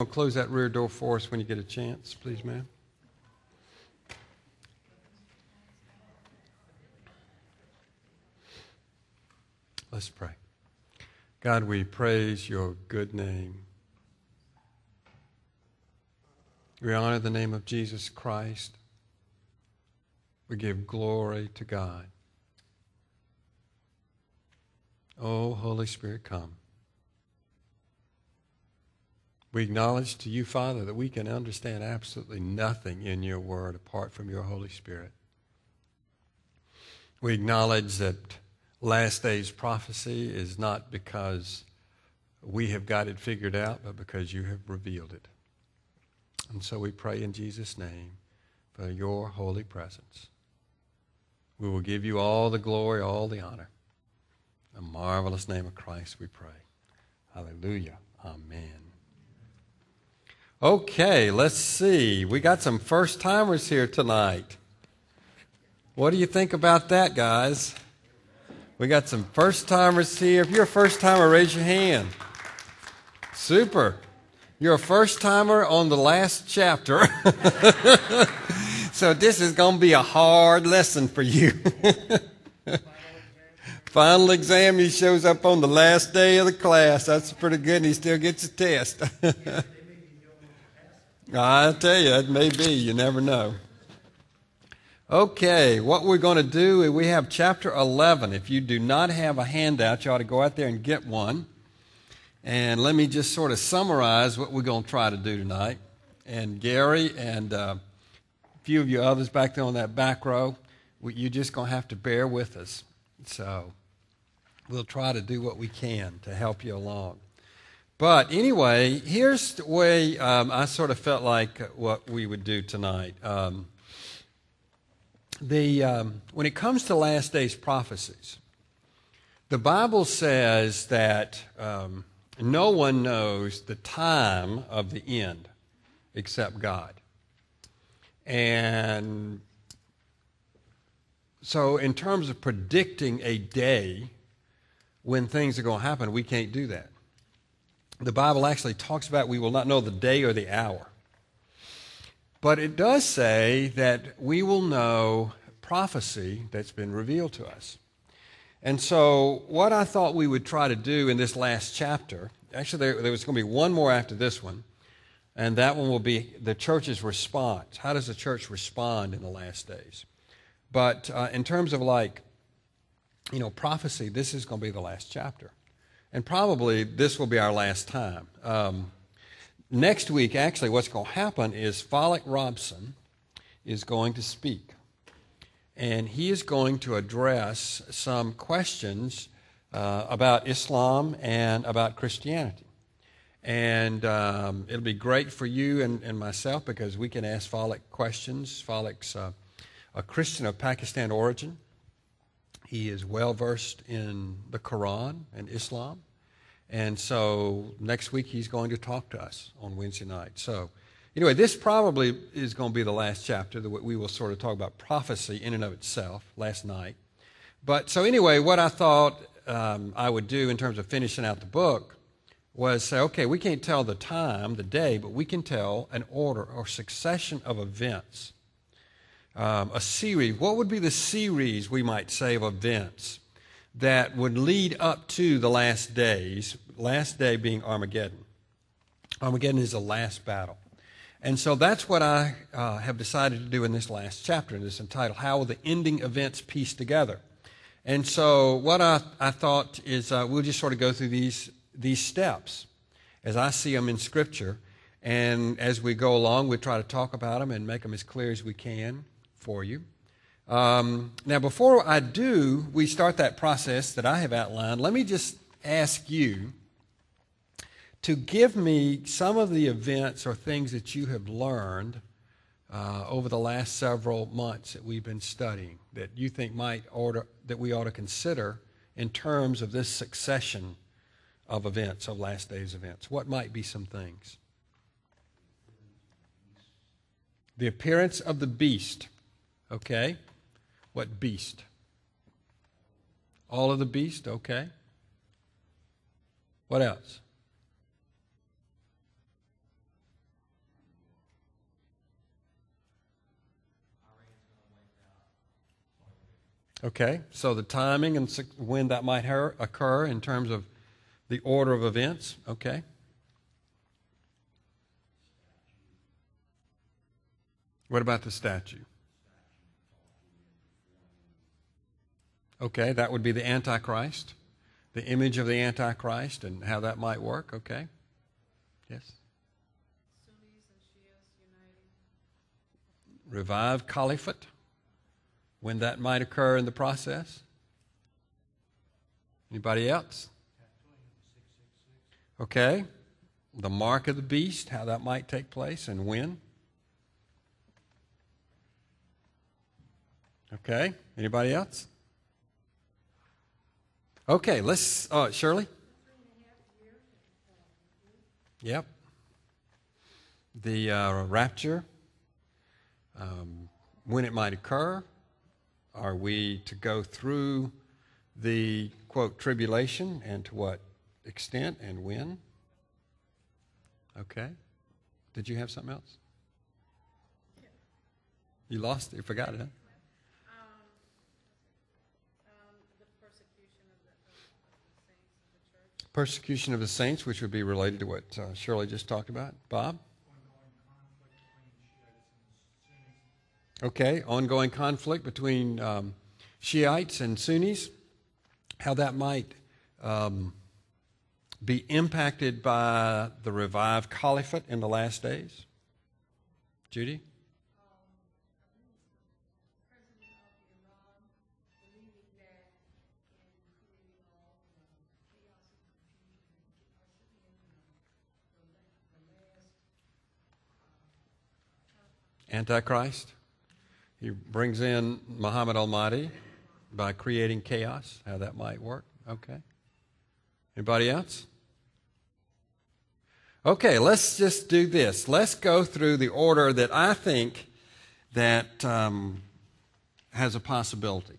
Close that rear door for us when you get a chance, please, ma'am. Let's pray. God, we praise your good name. We honor the name of Jesus Christ. We give glory to God. Oh, Holy Spirit, come. We acknowledge to you, Father, that we can understand absolutely nothing in your word apart from your Holy Spirit. We acknowledge that last days prophecy is not because we have got it figured out, but because you have revealed it. And so we pray in Jesus' name for your holy presence. We will give you all the glory, all the honor. In the marvelous name of Christ we pray. Hallelujah. Amen. Okay, let's see. We got some first-timers here tonight. What do you think about that, guys? We got some first-timers here. If you're a first-timer, raise your hand. Super. You're a first-timer on the last chapter. So this is going to be a hard lesson for you. Final exam, he shows up on the last day of the class. That's pretty good, and he still gets a test. I tell you, it may be. You never know. Okay, what we're going to do is we have chapter 11. If you do not have a handout, you ought to go out there and get one. And let me just sort of summarize what we're going to try to do tonight. And Gary and a few of you others back there on that back row, you're just going to have to bear with us. So we'll try to do what we can to help you along. But anyway, here's the way I sort of felt like what we would do tonight. When it comes to last days prophecies, the Bible says that no one knows the time of the end except God. And so in terms of predicting a day when things are going to happen, we can't do that. The Bible actually talks about we will not know the day or the hour. But it does say that we will know prophecy that's been revealed to us. And so what I thought we would try to do in this last chapter, actually there was going to be one more after this one, and that one will be the church's response. How does the church respond in the last days? But in terms of prophecy, this is going to be the last chapter. And probably this will be our last time. Next week, actually, what's going to happen is Follick Robson is going to speak. And he is going to address some questions about Islam and about Christianity. And it'll be great for you and myself because we can ask Follick questions. Follick's a Christian of Pakistan origin. He is well-versed in the Quran and Islam. And so next week he's going to talk to us on Wednesday night. So anyway, this probably is going to be the last chapter that we will sort of talk about prophecy in and of itself last night. But so anyway, what I thought I would do in terms of finishing out the book was say, okay, we can't tell the time, the day, but we can tell an order or succession of events. A series. What would be the series, we might say, of events that would lead up to the last days, last day being Armageddon. Armageddon is the last battle. And so that's what I have decided to do in this last chapter, and it's entitled, How Will the Ending Events Piece Together? And so what I thought is we'll just sort of go through these steps as I see them in Scripture, and as we go along, we'll try to talk about them and make them as clear as we can for you. Now, before I do, we start that process that I have outlined, let me just ask you to give me some of the events or things that you have learned over the last several months that we've been studying that you think that we ought to consider in terms of this succession of events, of last days events. What might be some things? The appearance of the beast. Okay. What beast? All of the beast? Okay. What else? Okay, so the timing and when that might occur in terms of the order of events. Okay. What about the statue? Okay, that would be the Antichrist, the image of the Antichrist, and how that might work. Okay. Yes. Sunnis and Shias uniting. Revived caliphate, when that might occur in the process. Anybody else? Okay. The mark of the beast, how that might take place and when. Okay. Anybody else? Okay, let's, Shirley? Yep. The rapture, when it might occur. Are we to go through the, quote, tribulation, and to what extent and when? Okay. Did you have something else? You lost it. You forgot it, huh? The persecution of the saints of the church. Persecution of the saints, which would be related to what Shirley just talked about. Bob? Okay, ongoing conflict between Shiites and Sunnis, how that might be impacted by the revived caliphate in the last days. Judy? President of Iran believing that in creating all chaos and confusion and ushering in the last Antichrist. He brings in Muhammad al-Mahdi by creating chaos, how that might work. Okay. Anybody else? Okay, let's just do this. Let's go through the order that I think that has a possibility.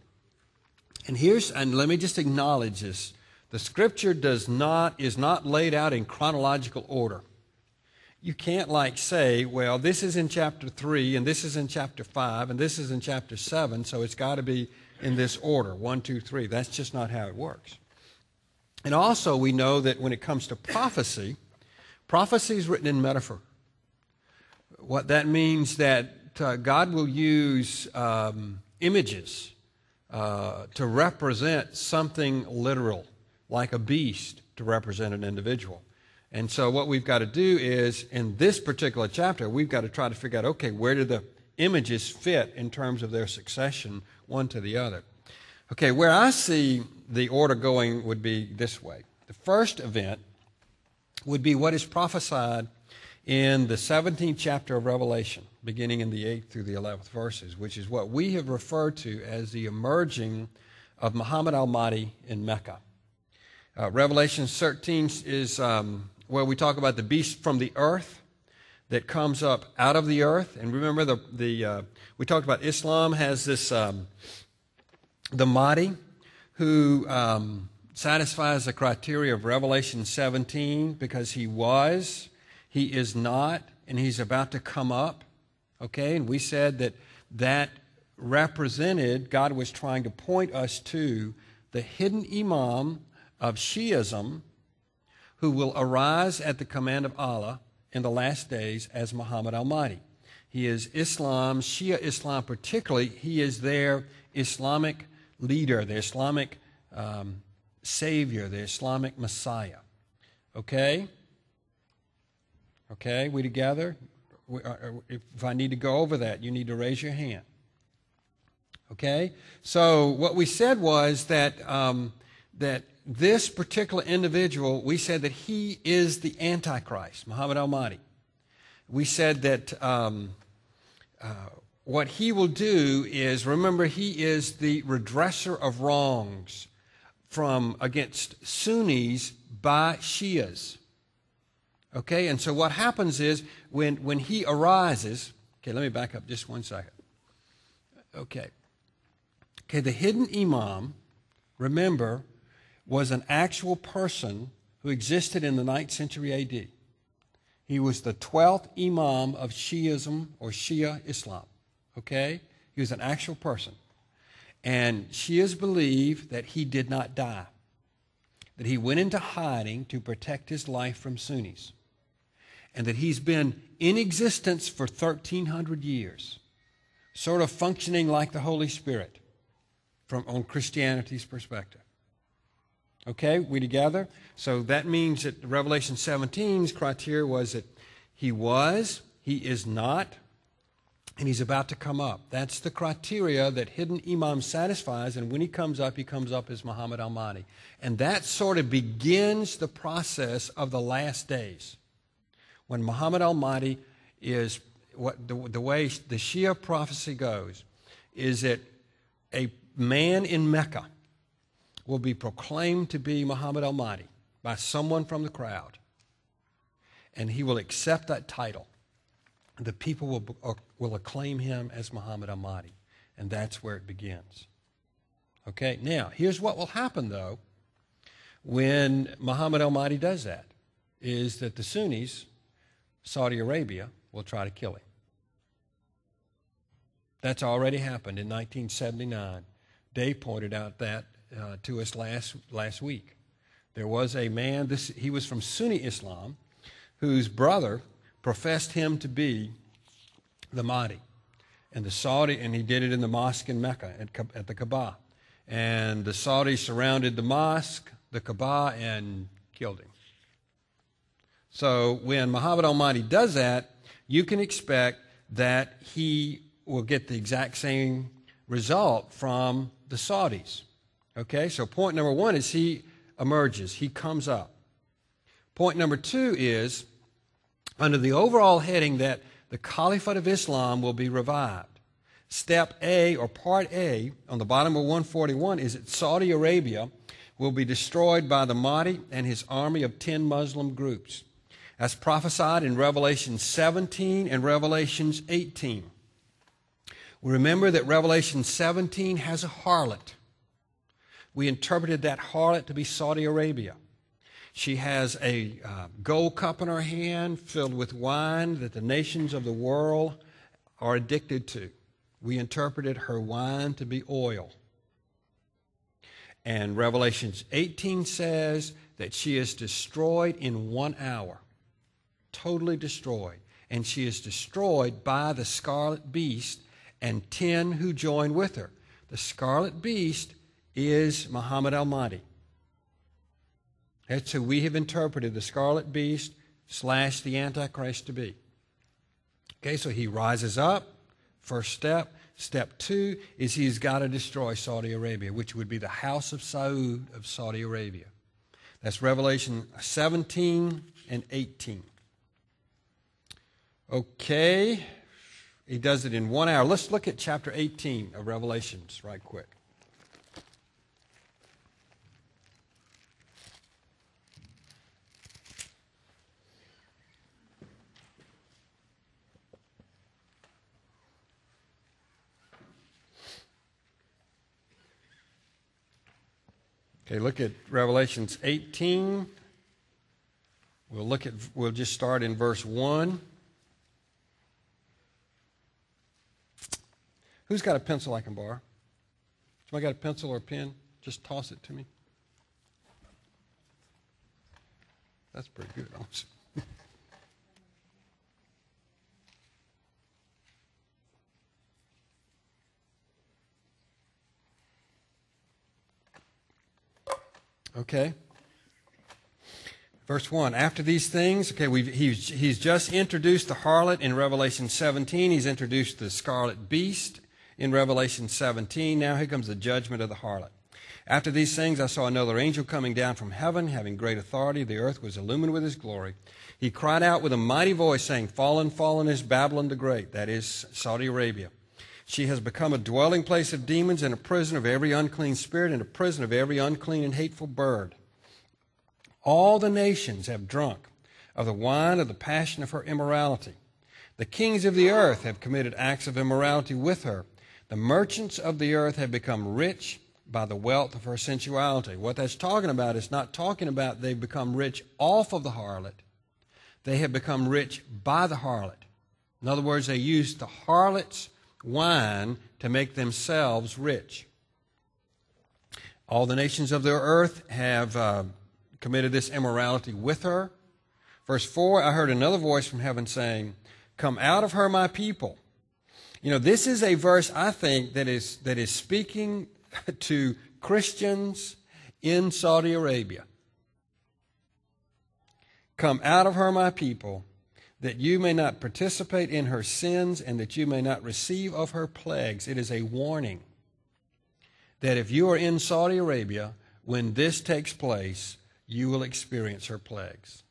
And let me just acknowledge this. The Scripture is not laid out in chronological order. You can't say, well, this is in chapter 3, and this is in chapter 5, and this is in chapter 7, so it's got to be in this order, 1, 2, 3. That's just not how it works. And also we know that when it comes to prophecy, prophecy is written in metaphor. What that means that God will use images to represent something literal, like a beast to represent an individual. And so what we've got to do is, in this particular chapter, we've got to try to figure out, okay, where do the images fit in terms of their succession, one to the other? Okay, where I see the order going would be this way. The first event would be what is prophesied in the 17th chapter of Revelation, beginning in the 8th through the 11th verses, which is what we have referred to as the emerging of Muhammad al-Mahdi in Mecca. Revelation 13 is where we talk about the beast from the earth that comes up out of the earth. And remember, we talked about Islam has this, the Mahdi, who satisfies the criteria of Revelation 17 because he is not, and he's about to come up. Okay, and we said that represented, God was trying to point us to the hidden imam of Shiism, who will arise at the command of Allah in the last days as Muhammad al-Mahdi. He is Islam, Shia Islam particularly. He is their Islamic leader, their Islamic savior, their Islamic Messiah. Okay? Okay, we together? If I need to go over that, you need to raise your hand. Okay? So what we said was that this particular individual, we said that he is the Antichrist, Muhammad al-Mahdi. We said that what he will do is, remember, he is the redresser of wrongs against Sunnis by Shias. Okay, and so what happens is when he arises, okay, let me back up just 1 second. Okay, the hidden imam, remember, was an actual person who existed in the 9th century A.D. He was the 12th imam of Shiism or Shia Islam. Okay? He was an actual person. And she is believed that he did not die, that he went into hiding to protect his life from Sunnis, and that he's been in existence for 1,300 years, sort of functioning like the Holy Spirit on Christianity's perspective. Okay, we together? So that means that Revelation 17's criteria was that he was, he is not, and he's about to come up. That's the criteria that Hidden Imam satisfies, and when he comes up as Muhammad al-Mahdi. And that sort of begins the process of the last days. When Muhammad al-Mahdi is, the way the Shia prophecy goes, is that a man in Mecca will be proclaimed to be Muhammad al-Mahdi by someone from the crowd. And he will accept that title. The people will acclaim him as Muhammad al-Mahdi. And that's where it begins. Okay, now, here's what will happen, though, when Muhammad al-Mahdi does that, is that the Sunnis, Saudi Arabia, will try to kill him. That's already happened in 1979. Dave pointed out that to us last week. There was a man, he was from Sunni Islam, whose brother professed him to be the Mahdi. And he did it in the mosque in Mecca at the Kaaba. And the Saudis surrounded the mosque, the Kaaba, and killed him. So when Muhammad al-Mahdi does that, you can expect that he will get the exact same result from the Saudis. Okay, so point number one is he emerges, he comes up. Point number two is, under the overall heading that the Caliphate of Islam will be revived. Step A, or part A, on the bottom of 141, is that Saudi Arabia will be destroyed by the Mahdi and his army of 10 Muslim groups, as prophesied in Revelation 17 and Revelation 18. We remember that Revelation 17 has a harlot. We interpreted that harlot to be Saudi Arabia. She has a gold cup in her hand filled with wine that the nations of the world are addicted to. We interpreted her wine to be oil. And Revelation 18 says that she is destroyed in 1 hour. Totally destroyed. And she is destroyed by the scarlet beast and 10 who join with her. The scarlet beast is Muhammad al-Mahdi. That's who we have interpreted the scarlet beast / the Antichrist to be. Okay, so he rises up, first step. Step two is he's got to destroy Saudi Arabia, which would be the house of Saud of Saudi Arabia. That's Revelation 17 and 18. Okay, he does it in 1 hour. Let's look at chapter 18 of Revelations right quick. Okay, look at Revelations 18. We'll just start in verse 1. Who's got a pencil I can borrow? Somebody got a pencil or a pen? Just toss it to me. That's pretty good, also. Okay. Verse 1. After these things, okay, he's just introduced the harlot in Revelation 17. He's introduced the scarlet beast in Revelation 17. Now here comes the judgment of the harlot. After these things, I saw another angel coming down from heaven, having great authority. The earth was illumined with his glory. He cried out with a mighty voice, saying, Fallen, fallen is Babylon the Great, that is Saudi Arabia. She has become a dwelling place of demons and a prison of every unclean spirit and a prison of every unclean and hateful bird. All the nations have drunk of the wine of the passion of her immorality. The kings of the earth have committed acts of immorality with her. The merchants of the earth have become rich by the wealth of her sensuality. What that's talking about is not talking about they've become rich off of the harlot. They have become rich by the harlot. In other words, they used the harlot's wine to make themselves rich. All the nations of the earth have committed this immorality with her. Verse 4, I heard another voice from heaven saying, come out of her, my people. You know, this is a verse, I think, that is speaking to Christians in Saudi Arabia. Come out of her, my people, that you may not participate in her sins and that you may not receive of her plagues. It is a warning that if you are in Saudi Arabia, when this takes place, you will experience her plagues.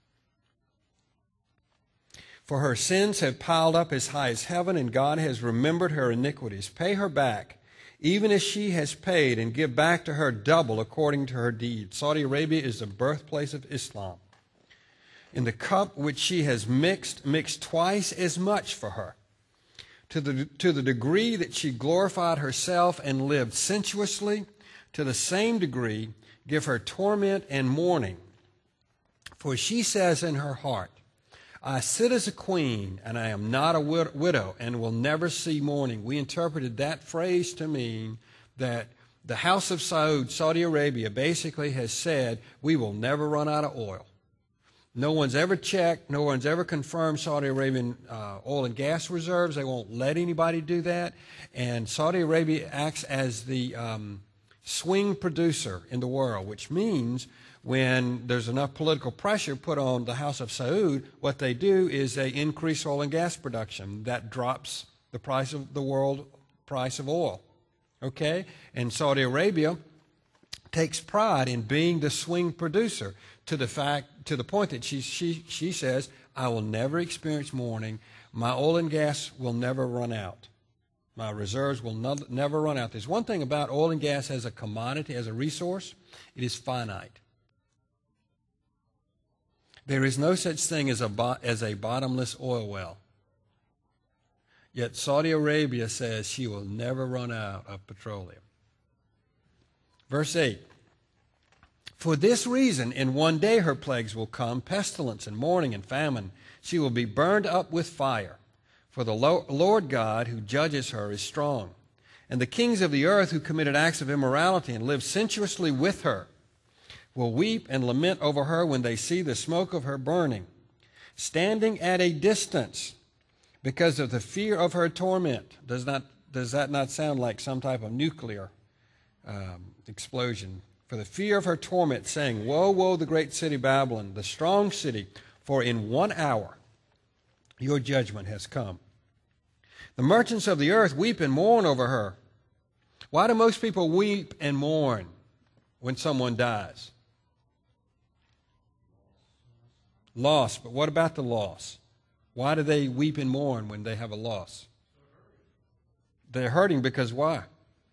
For her sins have piled up as high as heaven, and God has remembered her iniquities. Pay her back, even as she has paid, and give back to her double according to her deeds. Saudi Arabia is the birthplace of Islam. In the cup which she has mixed twice as much for her. To the degree that she glorified herself and lived sensuously, to the same degree give her torment and mourning. For she says in her heart, I sit as a queen, and I am not a widow, and will never see mourning. We interpreted that phrase to mean that the House of Saud, Saudi Arabia, basically has said, we will never run out of oil. No one's ever checked, no one's ever confirmed Saudi Arabian oil and gas reserves. They won't let anybody do that. And Saudi Arabia acts as the swing producer in the world, which means when there's enough political pressure put on the House of Saud, what they do is they increase oil and gas production. That drops the price of the world price of oil. Okay? And Saudi Arabia takes pride in being the swing producer to the point that she says, I will never experience mourning. My oil and gas will never run out. My reserves will never run out. There's one thing about oil and gas as a commodity, as a resource, it is finite. There is no such thing as a bottomless oil well. Yet Saudi Arabia says she will never run out of petroleum. Verse 8. For this reason, in one day her plagues will come, pestilence and mourning and famine. She will be burned up with fire. For the Lord God who judges her is strong. And the kings of the earth who committed acts of immorality and lived sensuously with her will weep and lament over her when they see the smoke of her burning, standing at a distance because of the fear of her torment. Does that not sound like some type of nuclear explosion? For the fear of her torment, saying, woe, woe, the great city Babylon, the strong city, for in 1 hour your judgment has come. The merchants of the earth weep and mourn over her. Why do most people weep and mourn when someone dies? Loss, but what about the loss? Why do they weep and mourn when they have a loss? They're hurting because why?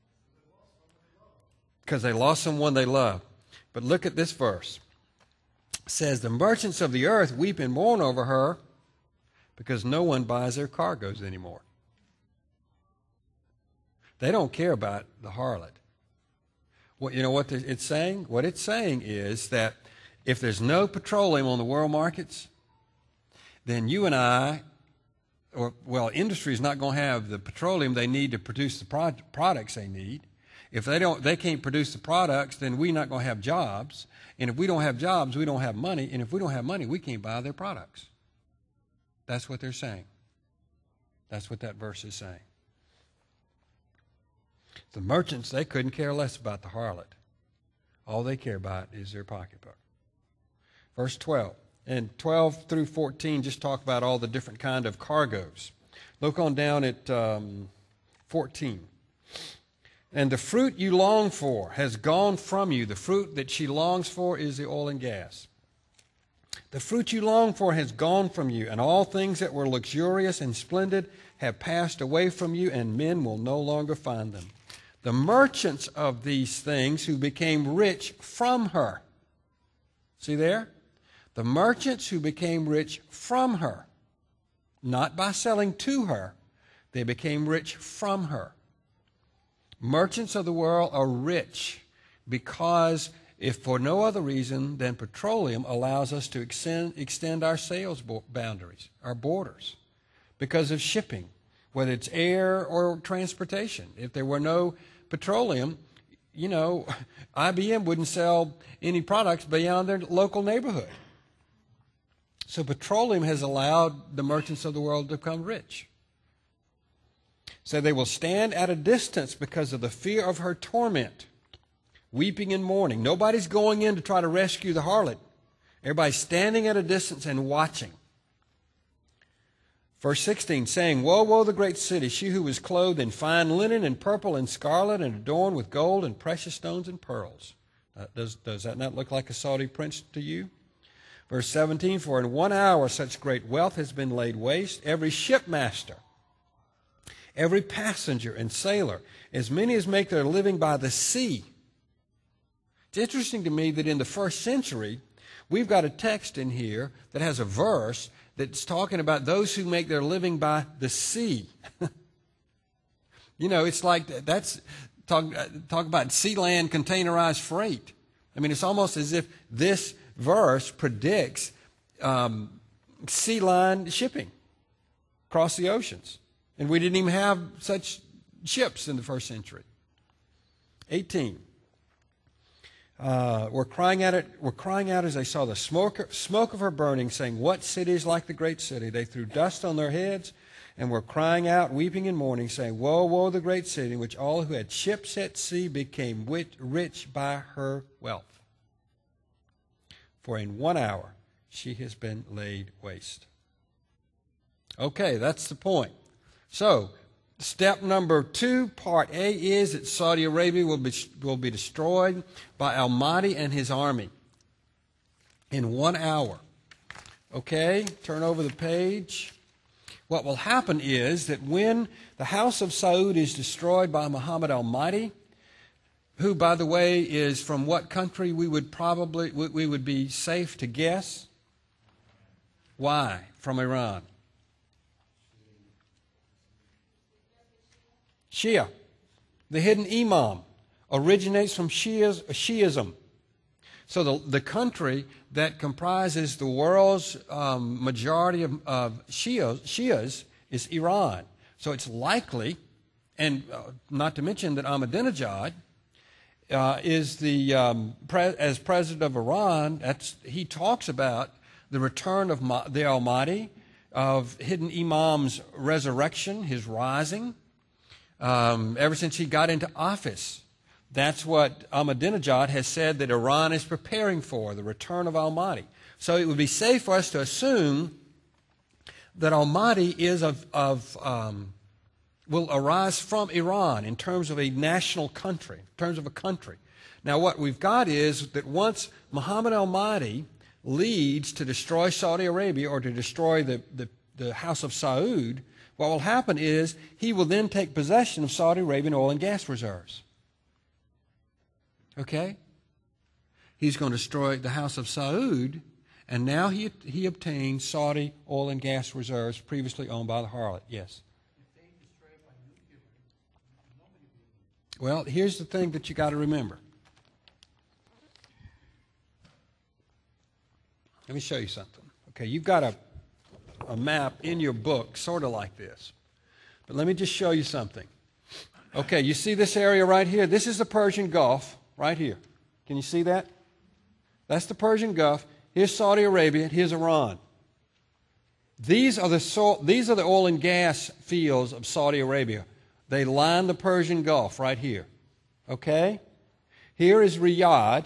Because they lost someone they love. But look at this verse. It says, the merchants of the earth weep and mourn over her because no one buys their cargoes anymore. They don't care about the harlot. You know what it's saying? What it's saying is that if there's no petroleum on the world markets, then you and I, industry is not going to have the petroleum they need to produce the products they need. If they can't produce the products, then we're not going to have jobs. And if we don't have jobs, we don't have money. And if we don't have money, we can't buy their products. That's what they're saying. That's what that verse is saying. The merchants, they couldn't care less about the harlot. All they care about is their pocketbook. Verse 12. And 12 through 14 just talk about all the different kind of cargoes. Look on down at 14. And the fruit you long for has gone from you. The fruit that she longs for is the oil and gas. The fruit you long for has gone from you, and all things that were luxurious and splendid have passed away from you, and men will no longer find them. The merchants of these things who became rich from her. See there? The merchants who became rich from her. Not by selling to her. They became rich from her. Merchants of the world are rich because, if for no other reason than petroleum allows us to extend our sales boundaries, our borders, because of shipping, whether it's air or transportation. If there were no petroleum, IBM wouldn't sell any products beyond their local neighborhood. So petroleum has allowed the merchants of the world to become rich. So they will stand at a distance because of the fear of her torment, weeping and mourning. Nobody's going in to try to rescue the harlot. Everybody's standing at a distance and watching. Verse 16, saying, Woe, woe, the great city, she who was clothed in fine linen and purple and scarlet and adorned with gold and precious stones and pearls. Does that not look like a Saudi prince to you? Verse 17, For in 1 hour such great wealth has been laid waste, every shipmaster, every passenger and sailor, as many as make their living by the sea. It's interesting to me that in the first century, we've got a text in here that has a verse that's talking about those who make their living by the sea. It's like that's talk about sea land containerized freight. I mean, it's almost as if this verse predicts sea line shipping across the oceans. And we didn't even have such ships in the first century. 18. We're crying out as they saw the smoke of her burning, saying, What city is like the great city? They threw dust on their heads and were crying out, weeping and mourning, saying, Woe, woe, the great city, in which all who had ships at sea became rich by her wealth. For in 1 hour she has been laid waste. Okay, that's the point. So, step number 2, part A, is that Saudi Arabia will be destroyed by al-Mahdi and his army in 1 hour. Okay, turn over the page. What will happen is that when the house of Saud is destroyed by Muhammad al-Mahdi, who, by the way, is from what country we would be safe to guess? Why? From Iran. Shia. The hidden imam originates from Shiism. So the country that comprises the world's majority of Shias is Iran. So it's likely, and not to mention that Ahmadinejad is as president of Iran, he talks about the return of the al-Mahdi, of hidden imam's resurrection, his rising. Ever since he got into office, that's what Ahmadinejad has said that Iran is preparing for, the return of al-Mahdi. So it would be safe for us to assume that al-Mahdi will arise from Iran in terms of a national country, in terms of a country. Now what we've got is that once Muhammad al-Mahdi leads to destroy Saudi Arabia or to destroy the House of Saud, what will happen is he will then take possession of Saudi Arabian oil and gas reserves. Okay? He's going to destroy the House of Saud, and now he obtains Saudi oil and gas reserves previously owned by the harlot. Yes? Well, here's the thing that you got to remember. Let me show you something. Okay, you've got a map in your book, sort of like this. But let me just show you something. Okay, you see this area right here? This is the Persian Gulf right here. Can you see that? That's the Persian Gulf. Here's Saudi Arabia. Here's Iran. These are the oil and gas fields of Saudi Arabia. They line the Persian Gulf right here. Okay? Here is Riyadh.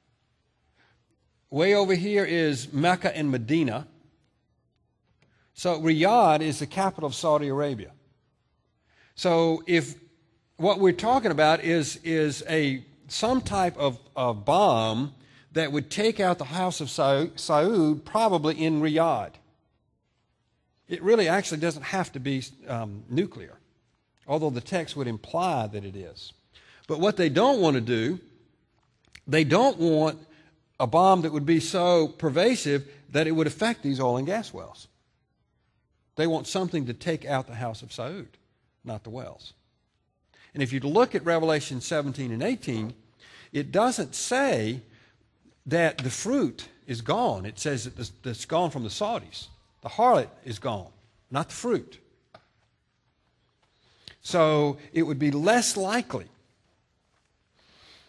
Way over here is Mecca and Medina. So Riyadh is the capital of Saudi Arabia. So if what we're talking about is some type of bomb that would take out the House of Saud, probably in Riyadh. It really actually doesn't have to be nuclear, although the text would imply that it is. But what they don't want to do, they don't want a bomb that would be so pervasive that it would affect these oil and gas wells. They want something to take out the House of Saud, not the wells. And if you look at Revelation 17 and 18, it doesn't say that the fruit is gone. It says that it's gone from the Saudis. The harlot is gone, not the fruit. So it would be less likely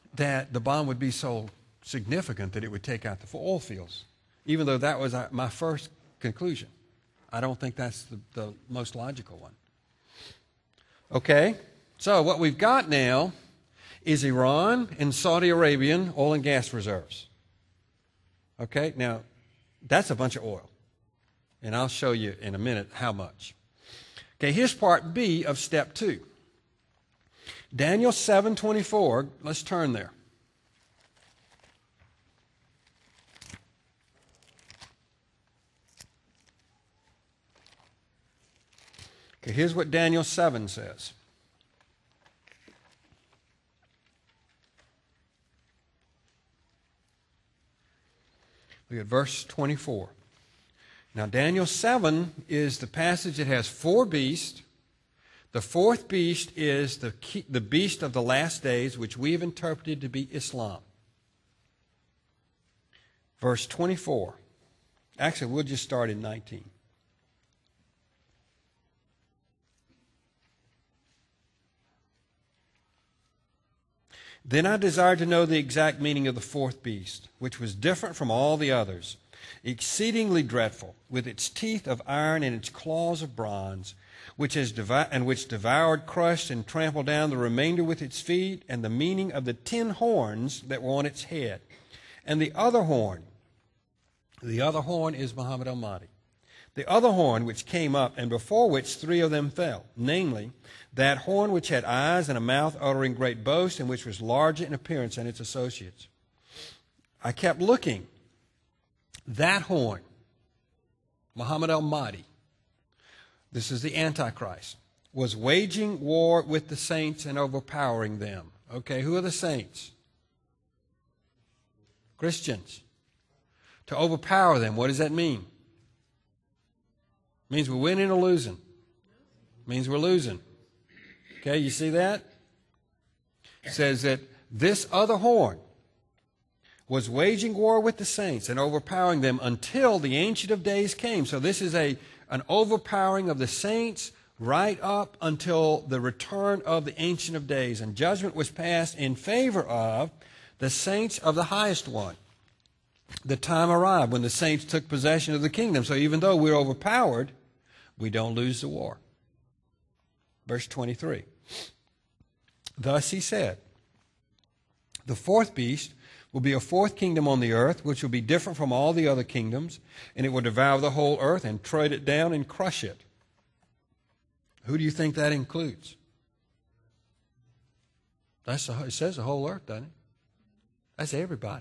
that the bomb would be so significant that it would take out the oil fields, even though that was my first conclusion. I don't think that's the most logical one. Okay, so what we've got now is Iran and Saudi Arabian oil and gas reserves. Okay, now that's a bunch of oil. And I'll show you in a minute how much. Okay, here's part B of step 2. Daniel 7:24, let's turn there. Okay, here's what Daniel 7 says. Look at verse 24. Now, Daniel 7 is the passage that has 4 beasts. The 4th beast is the beast of the last days, which we have interpreted to be Islam. Verse 24. Actually, we'll just start in 19. Then I desired to know the exact meaning of the 4th beast, which was different from all the others, exceedingly dreadful, with its teeth of iron and its claws of bronze, which devoured, crushed, and trampled down the remainder with its feet, and the meaning of the 10 horns that were on its head. And the other horn is Muhammad al-Mahdi. The other horn which came up, and before which 3 of them fell, namely, that horn which had eyes and a mouth uttering great boast, and which was larger in appearance than its associates. I kept looking. That horn, Muhammad al-Mahdi, this is the Antichrist, was waging war with the saints and overpowering them. Okay, who are the saints? Christians. To overpower them, what does that mean? It means we're winning or losing. It means we're losing. Okay, you see that? It says that this other horn was waging war with the saints and overpowering them until the Ancient of Days came. So this is an overpowering of the saints right up until the return of the Ancient of Days. And judgment was passed in favor of the saints of the highest one. The time arrived when the saints took possession of the kingdom. So even though we're overpowered, we don't lose the war. Verse 23. Thus he said, the 4th beast will be a 4th kingdom on the earth, which will be different from all the other kingdoms, and it will devour the whole earth and tread it down and crush it. Who do you think that includes? It says the whole earth, doesn't it? That's everybody.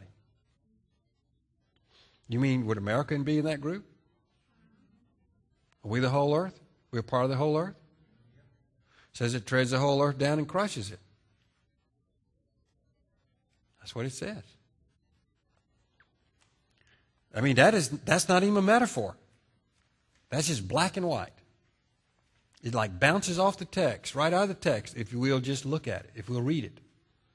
You mean, would America be in that group? Are we the whole earth? We're part of the whole earth? It says it treads the whole earth down and crushes it. That's what it says. I mean, that's not even a metaphor. That's just black and white. It like bounces off the text, right out of the text, if we'll just look at it, if we'll read it.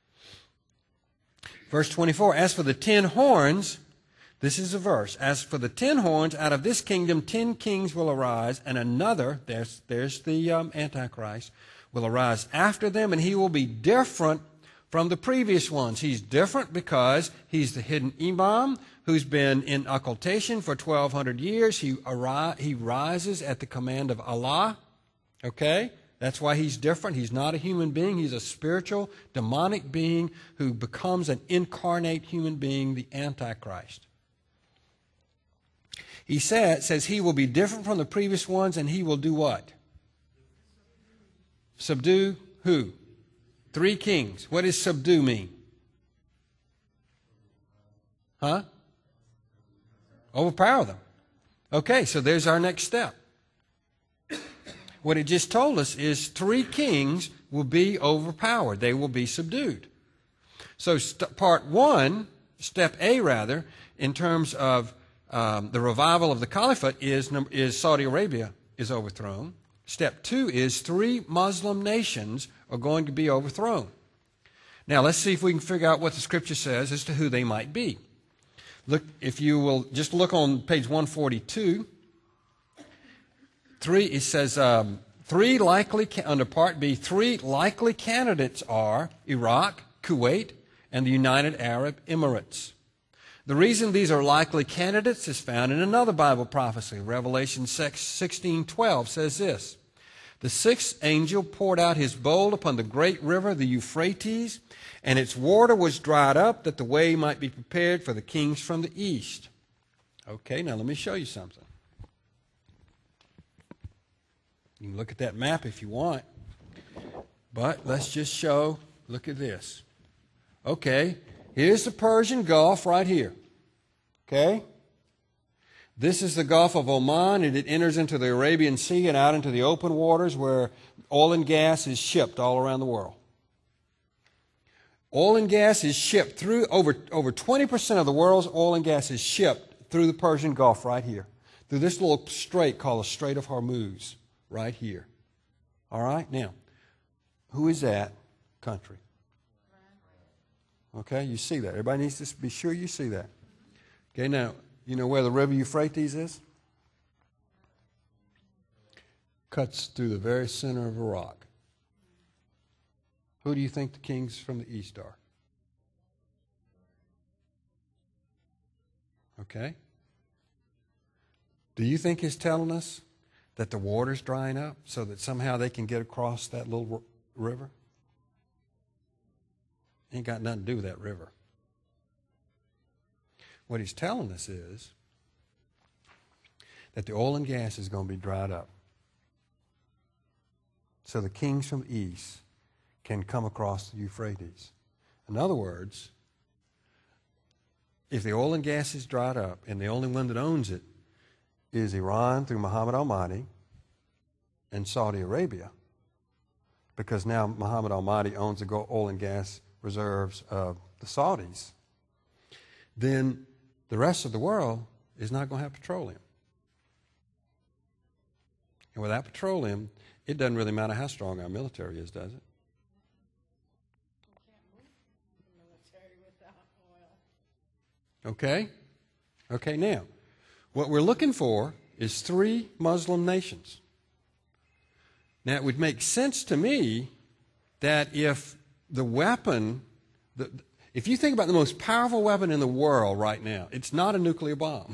Verse 24, as for the 10 horns, this is a verse. As for the 10 horns, out of this kingdom 10 kings will arise, and another, there's the Antichrist, will arise after them, and he will be different from the previous ones. He's different because he's the hidden imam who's been in occultation for 1,200 years. He rises at the command of Allah. Okay? That's why he's different. He's not a human being. He's a spiritual, demonic being who becomes an incarnate human being, the Antichrist. He says he will be different from the previous ones, and he will do what? Subdue who? 3 kings. What does subdue mean? Huh? Overpower them. Okay, so there's our next step. What it just told us is 3 kings will be overpowered. They will be subdued. So part 1, step A rather, in terms of the revival of the caliphate is Saudi Arabia is overthrown. Step 2 is 3 Muslim nations are going to be overthrown. Now, let's see if we can figure out what the Scripture says as to who they might be. Look, if you will just look on page 142. It says, under part B, 3 likely candidates are Iraq, Kuwait, and the United Arab Emirates. The reason these are likely candidates is found in another Bible prophecy. Revelation 16:12 says this: "The sixth angel poured out his bowl upon the great river, the Euphrates, and its water was dried up, that the way might be prepared for the kings from the east." Okay, now let me show you something. You can look at that map if you want, but let's just show, look at this. Okay, here's the Persian Gulf right here. Okay? This is the Gulf of Oman, and it enters into the Arabian Sea and out into the open waters where oil and gas is shipped all around the world. Oil and gas is shipped through, over 20% of the world's oil and gas is shipped through the Persian Gulf right here, through this little strait called the Strait of Hormuz right here. All right? Now, who is that country? Okay, you see that. Everybody needs to be sure you see that. Okay, now, you know where the river Euphrates is? Cuts through the very center of Iraq. Who do you think the kings from the east are? Okay. Do you think it's telling us that the water's drying up so that somehow they can get across that little river? Ain't got nothing to do with that river. What he's telling us is that the oil and gas is going to be dried up, so the kings from the east can come across the Euphrates. In other words, if the oil and gas is dried up and the only one that owns it is Iran through Muhammad al-Mahdi and Saudi Arabia, because now Muhammad al-Mahdi owns the oil and gas reserves of the Saudis, then the rest of the world is not going to have petroleum. And without petroleum, it doesn't really matter how strong our military is, does it? You can't move the military without oil. Okay? Okay, now, what we're looking for is 3 Muslim nations. Now, it would make sense to me that if the weapon, if you think about the most powerful weapon in the world right now, it's not a nuclear bomb.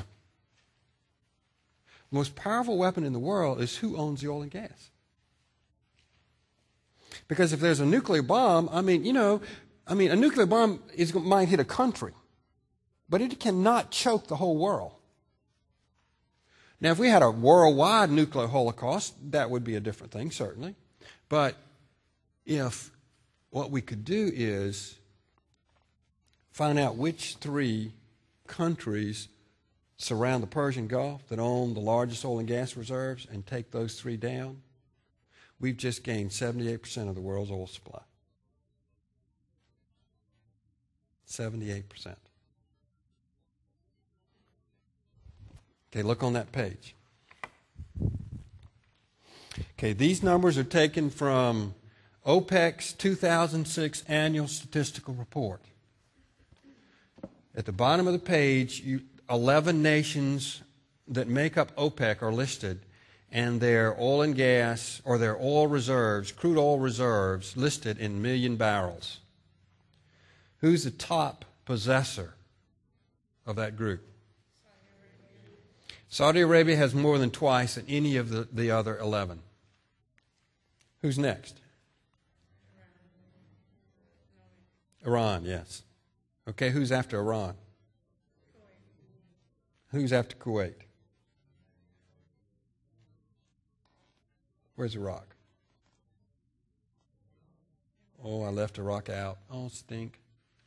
The most powerful weapon in the world is who owns the oil and gas. Because if there's a nuclear bomb, a nuclear bomb might hit a country, but it cannot choke the whole world. Now, if we had a worldwide nuclear holocaust, that would be a different thing, certainly. But if what we could do is find out which 3 countries surround the Persian Gulf that own the largest oil and gas reserves and take those 3 down, we've just gained 78% of the world's oil supply. 78%. Okay, look on that page. Okay, these numbers are taken from OPEC's 2006 annual statistical report. At the bottom of the page, 11 nations that make up OPEC are listed, and their oil and gas, or their oil reserves, crude oil reserves, listed in million barrels. Who's the top possessor of that group? Saudi Arabia has more than twice than any of the other 11. Who's next? Iran, yes. Okay, who's after Iran? Who's after Kuwait? Where's Iraq? Oh, I left Iraq out. Oh, stink.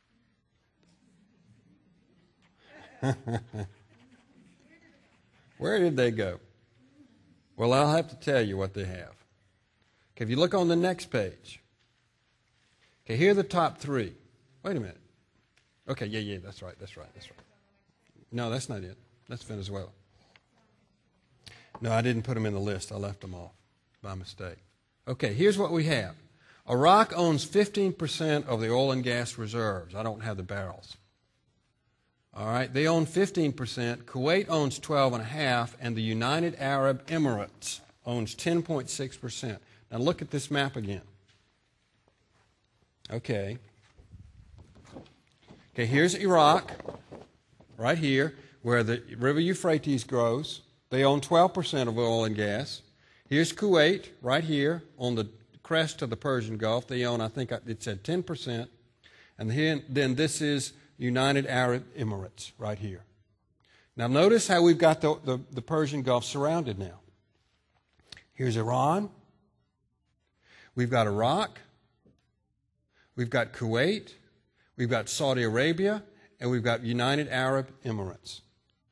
Where did they go? Well, I'll have to tell you what they have. Okay, if you look on the next page. Okay, here are the top 3. Wait a minute. Okay, yeah, that's right. No, that's not it. That's Venezuela. No, I didn't put them in the list. I left them off by mistake. Okay, here's what we have. Iraq owns 15% of the oil and gas reserves. I don't have the barrels. All right, they own 15%. Kuwait owns 12.5%, and the United Arab Emirates owns 10.6%. Now look at this map again. Okay. Okay, here's Iraq, right here, where the river Euphrates grows. They own 12% of oil and gas. Here's Kuwait, right here, on the crest of the Persian Gulf. They own, I think it said 10%. And then this is United Arab Emirates, right here. Now notice how we've got the Persian Gulf surrounded now. Here's Iran. We've got Iraq. We've got Kuwait. We've got Saudi Arabia. And we've got United Arab Emirates.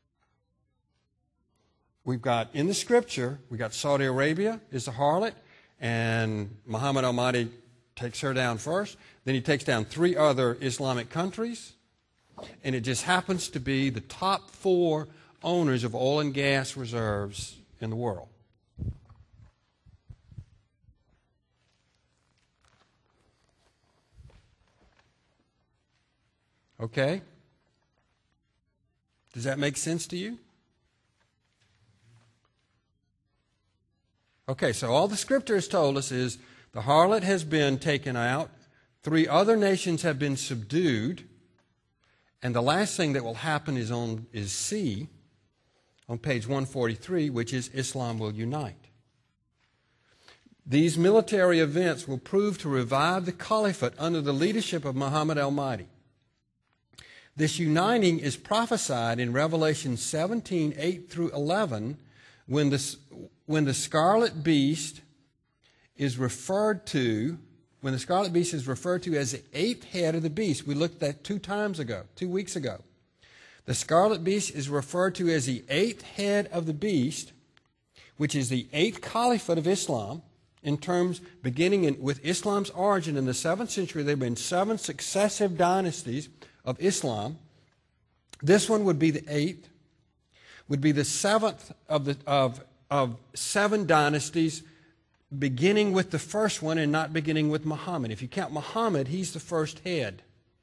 We've got, in the scripture, we've got Saudi Arabia is the harlot, and Muhammad al-Mahdi takes her down first. Then he takes down 3 other Islamic countries, and it just happens to be the top 4 owners of oil and gas reserves in the world. Okay? Does that make sense to you? Okay, so all the scripture has told us is the harlot has been taken out, 3 other nations have been subdued, and the last thing that will happen is C, on page 143, which is Islam will unite. These military events will prove to revive the caliphate under the leadership of Muhammad al-Mahdi. This uniting is prophesied in Revelation 17, 8 through 11, when the scarlet beast is referred to, as the 8th head of the beast. We looked at that 2 weeks ago. The scarlet beast is referred to as the 8th head of the beast, which is the 8th caliphate of Islam, in terms beginning with Islam's origin in the 7th century. There have been 7 successive dynasties of Islam. This one would be the 8th, would be the 7th of 7 dynasties, beginning with the first one and not beginning with Muhammad. If you count Muhammad, he's the first head.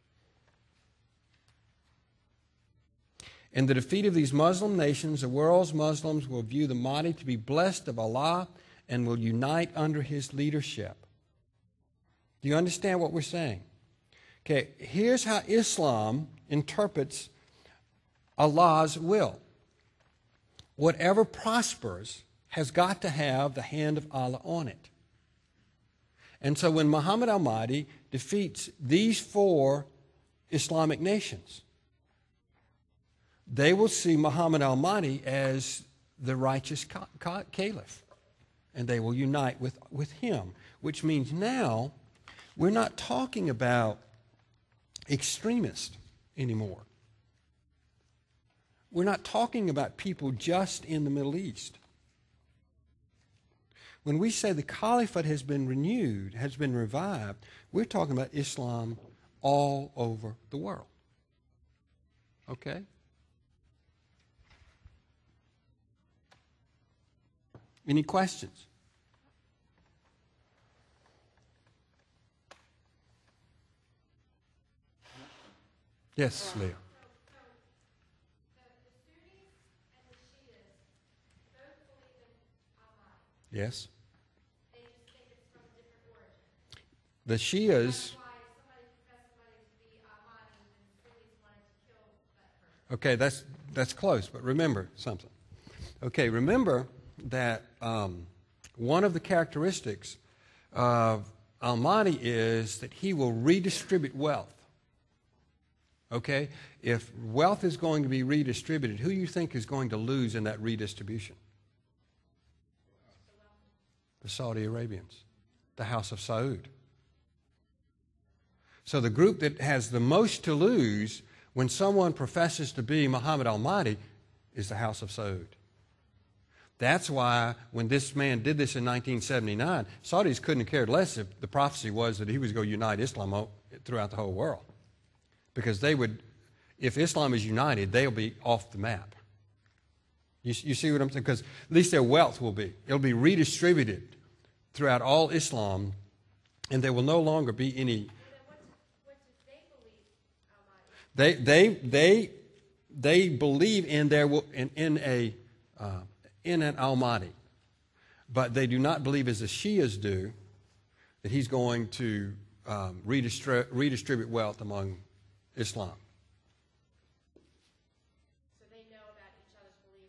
In the defeat of these Muslim nations, the world's Muslims will view the Mahdi to be blessed of Allah and will unite under his leadership. Do you understand what we're saying? Okay, here's how Islam interprets Allah's will. Whatever prospers has got to have the hand of Allah on it. And so when Muhammad al-Mahdi defeats these 4 Islamic nations, they will see Muhammad al-Mahdi as the righteous caliph. And they will unite with him, which means now we're not talking about extremists anymore. We're not talking about people just in the Middle East. When we say the caliphate has been renewed, has been revived, we're talking about Islam all over the world. Okay? Any questions? Yes, Leo. Yes. They just think it's from a different origin. The Shias. That's why somebody professed somebody to be Ahmadi and the Sunnis wanted to kill that person. Okay, that's close, but remember something. Okay, remember that one of the characteristics of al-Mahdi is that he will redistribute wealth. Okay? If wealth is going to be redistributed, who do you think is going to lose in that redistribution? The Saudi Arabians, the House of Saud. So the group that has the most to lose when someone professes to be Muhammad al-Mahdi is the House of Saud. That's why when this man did this in 1979, Saudis couldn't have cared less if the prophecy was that he was going to unite Islam throughout the whole world. Because they would, if Islam is united, they'll be off the map. You see what I'm saying? Because at least their wealth will be. It'll be redistributed throughout all Islam, and there will no longer be any. What do they believe? They believe in an al-Mahdi, but they do not believe, as the Shias do, that he's going to redistribute wealth among Islam.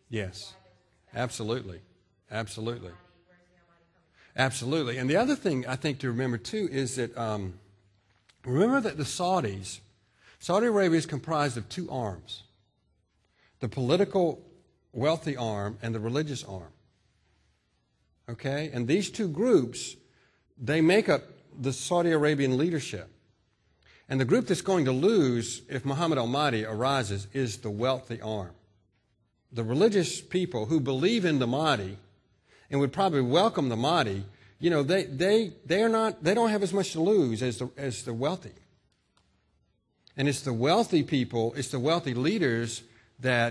Yes. Absolutely. Absolutely. Absolutely. And the other thing I think to remember, too, is that remember that the Saudi Arabia is comprised of two arms, the political wealthy arm and the religious arm. Okay? And these two groups, they make up the Saudi Arabian leadership. And the group that's going to lose if Muhammad al-Mahdi arises is the wealthy arm. The religious people who believe in the Mahdi and would probably welcome the Mahdi, you know, they don't have as much to lose as the wealthy. And it's the wealthy people, it's the wealthy leaders that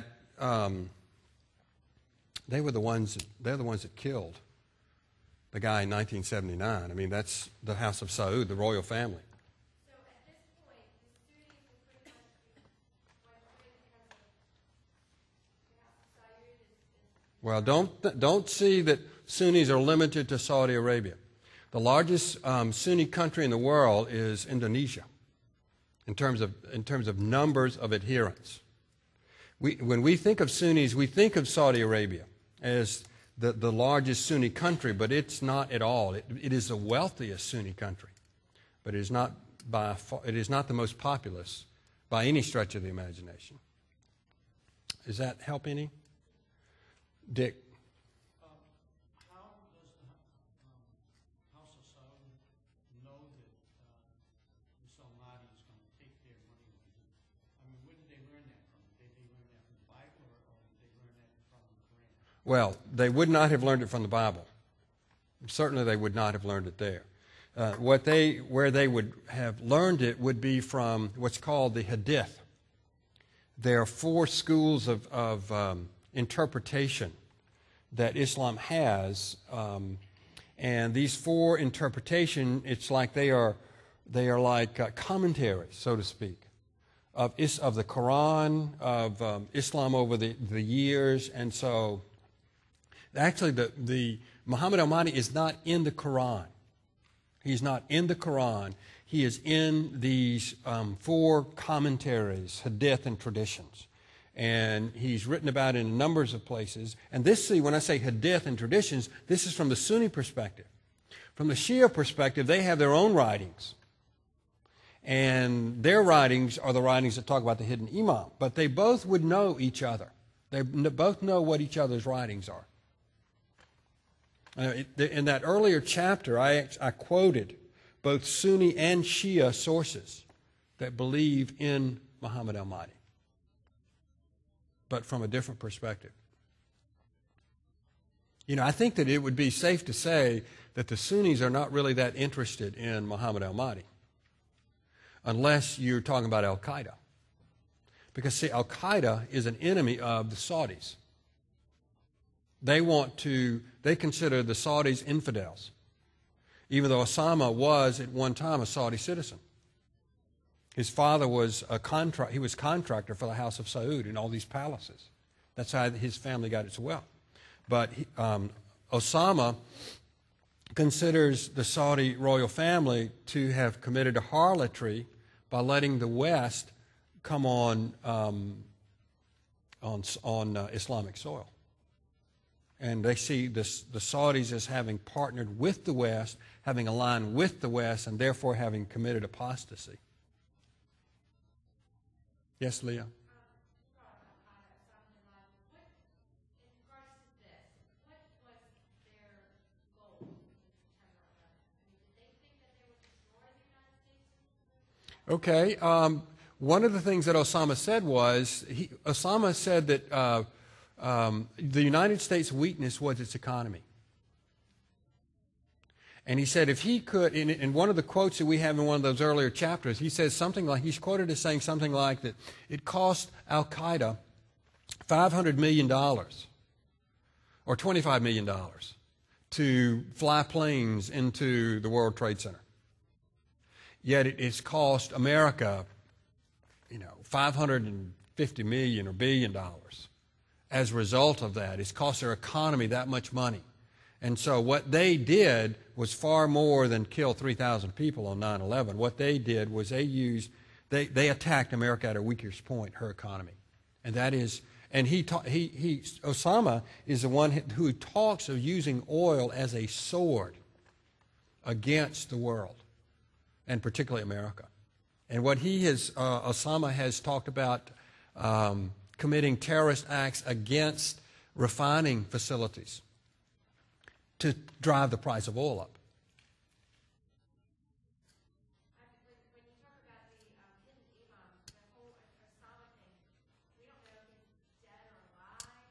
they're the ones that killed the guy in 1979. I mean, that's the House of Saud, the royal family. So at this point, the Sunnis will pretty much be wiped away because the House of Saud is Well, don't see that Sunnis are limited to Saudi Arabia. The largest Sunni country in the world is Indonesia, in terms of numbers of adherents. When we think of Sunnis, we think of Saudi Arabia as the largest Sunni country, but it's not at all. It is the wealthiest Sunni country, but it is not the most populous by any stretch of the imagination. Does that help any? Dick? How does the House of Saud know that Mr. al-Mahdi is going to take their money? I mean, where did they learn that from? Did they learn that from the Bible, or did they learn that from the Quran? Well, they would not have learned it from the Bible. Certainly they would not have learned it there. Where they would have learned it would be from what's called the Hadith. There are four schools of interpretation that Islam has, and these four interpretation, it's like they are like commentaries, so to speak, of the Quran, of Islam over the years. And so actually the Muhammad al-Mahdi is not in the Quran. He's not in the Quran. He is in these four commentaries, Hadith and traditions. And he's written about it in numbers of places. And when I say Hadith and traditions, this is from the Sunni perspective. From the Shia perspective, they have their own writings. And their writings are the writings that talk about the hidden Imam. But they both would know each other. They both know what each other's writings are. In that earlier chapter, I quoted both Sunni and Shia sources that believe in Muhammad al-Mahdi, but from a different perspective. You know, I think that it would be safe to say that the Sunnis are not really that interested in Muhammad al-Mahdi, unless you're talking about Al-Qaeda. Because, see, Al-Qaeda is an enemy of the Saudis. They consider the Saudis infidels, even though Osama was at one time a Saudi citizen. His father was he was contractor for the House of Saud in all these palaces. That's how his family got its wealth. But Osama considers the Saudi royal family to have committed a harlotry by letting the West come on Islamic soil. And they see the Saudis as having partnered with the West, having aligned with the West, and therefore having committed apostasy. Yes, Leah? Okay. One of the things that Osama said was, Osama said that the United States' weakness was its economy. And he said if he could, in one of the quotes that we have in one of those earlier chapters, he says something like, he's quoted as saying something like that it cost Al-Qaeda $500 million or $25 million to fly planes into the World Trade Center. Yet it's cost America, $550 million or $1 billion. As a result of that, it's cost their economy that much money. And so what they did was far more than kill 3,000 people on 9/11. What they did was they attacked America at her weakest point, her economy. And that is, And Osama is the one who talks of using oil as a sword against the world, and particularly America. And what Osama has talked about committing terrorist acts against refining facilities to drive the price of oil up. When you talk about the hidden imam, the whole Osama thing, we don't know if he's dead or alive,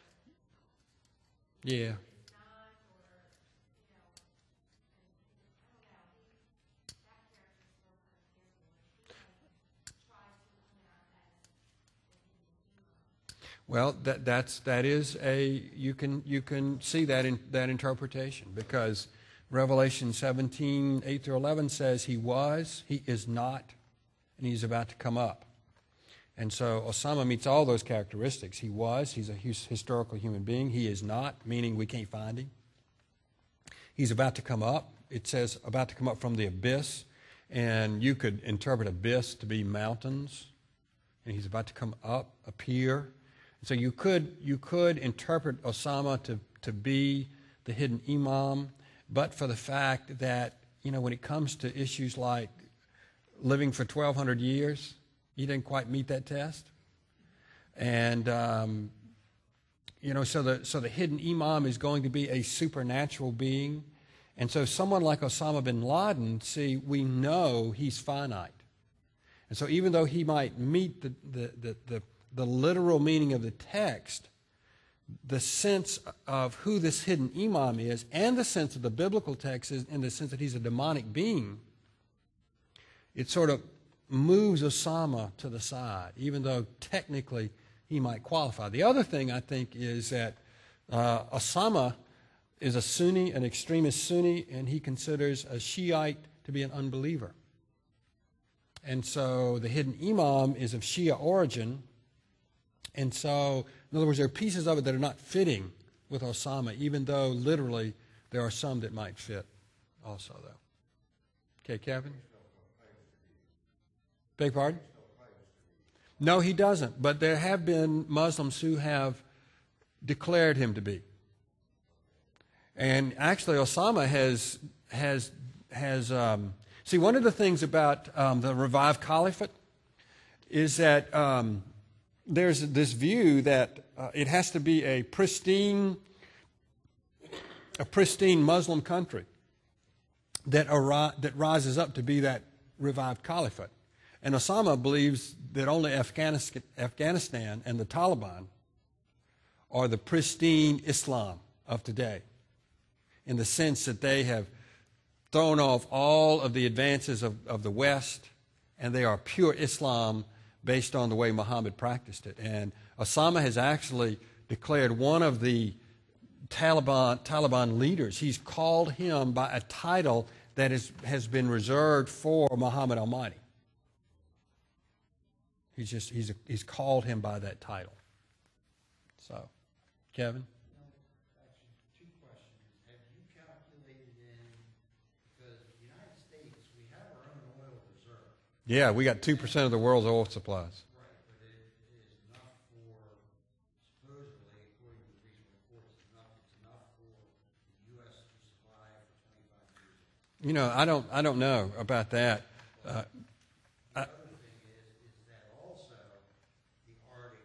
or Yeah. it's not, or, and I don't know, that character's still kind of careful. He tries to come out as the hidden imam. Well, you can see that in that interpretation, because Revelation 17, 8 through 11 says he was, he is not, and he's about to come up. And so Osama meets all those characteristics. He's a historical human being. He is not, meaning we can't find him. He's about to come up. It says about to come up from the abyss, and you could interpret abyss to be mountains, and he's about to come up, appear. So you could interpret Osama to be the hidden imam, but for the fact that, when it comes to issues like living for 1,200 years, he didn't quite meet that test. And, so the hidden imam is going to be a supernatural being. And so someone like Osama bin Laden, we know he's finite. And so even though he might meet the literal meaning of the text, the sense of who this hidden imam is, and the sense of the biblical text is in the sense that he's a demonic being, it sort of moves Osama to the side, even though technically he might qualify. The other thing I think is that Osama is a Sunni, an extremist Sunni, and he considers a Shiite to be an unbeliever. And so the hidden imam is of Shia origin. And so, in other words, there are pieces of it that are not fitting with Osama, even though literally there are some that might fit also, though. Okay, Kevin? Beg pardon? No, he doesn't. But there have been Muslims who have declared him to be. And actually, Osama has one of the things about the revived caliphate is that there's this view that it has to be a pristine Muslim country that rises up to be that revived caliphate. And Osama believes that only Afghanistan and the Taliban are the pristine Islam of today, in the sense that they have thrown off all of the advances of the West, and they are pure Islam based on the way Muhammad practiced it. And Osama has actually declared one of the Taliban leaders. He's called him by a title that has been reserved for Muhammad Almighty. He's called him by that title. So, Kevin? Actually, two questions. Have you calculated because the United States, we have our own oil reserve. Yeah, we got 2% of the world's oil supplies. Right, but it is enough for, supposedly, according to recent reports, it's enough for the U.S. to supply for 25 years. I don't know about that. The other thing is that also the Arctic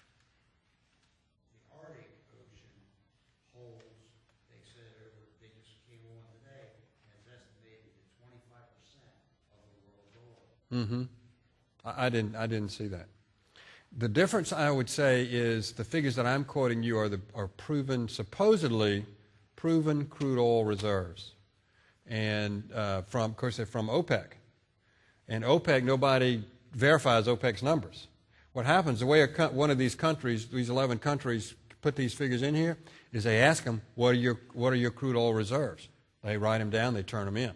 Ocean holds, they said they just came on today, has estimated that 25% of the world's oil. Mm-hmm. I didn't see that. The difference, I would say, is the figures that I'm quoting you are supposedly proven crude oil reserves, and of course they're from OPEC. And OPEC, nobody verifies OPEC's numbers. What happens, the way one of these countries, these 11 countries, put these figures in here, is they ask them, what are your crude oil reserves? They write them down, they turn them in.